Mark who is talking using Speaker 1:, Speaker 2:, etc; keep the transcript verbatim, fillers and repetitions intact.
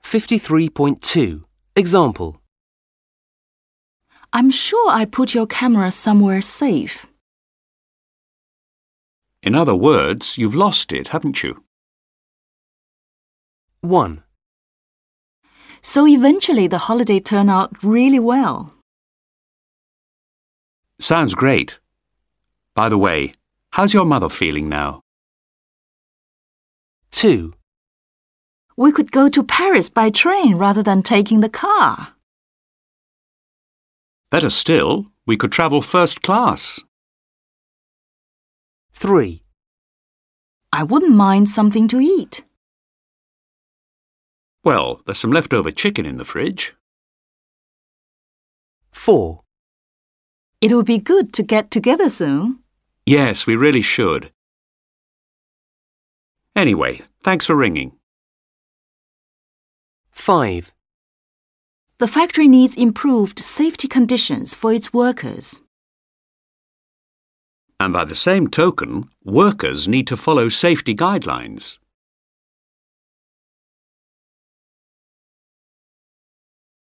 Speaker 1: fifty-three point two. Example.
Speaker 2: I'm sure I put your camera somewhere safe.
Speaker 3: In other words, you've lost it, haven't you?
Speaker 1: one.
Speaker 2: So eventually the holiday turned out really well.
Speaker 3: Sounds great. By the way, how's your mother feeling now?
Speaker 1: two.
Speaker 2: We could go to Paris by train rather than taking the car.
Speaker 3: Better still, we could travel first class.
Speaker 1: three.
Speaker 2: I wouldn't mind something to eat.
Speaker 3: Well, there's some leftover chicken in the fridge.
Speaker 1: four.
Speaker 2: It would be good to get together soon.
Speaker 3: Yes, we really should. Anyway, thanks for ringing.
Speaker 1: five.
Speaker 2: The factory needs improved safety conditions for its workers.
Speaker 3: And by the same token, workers need to follow safety guidelines.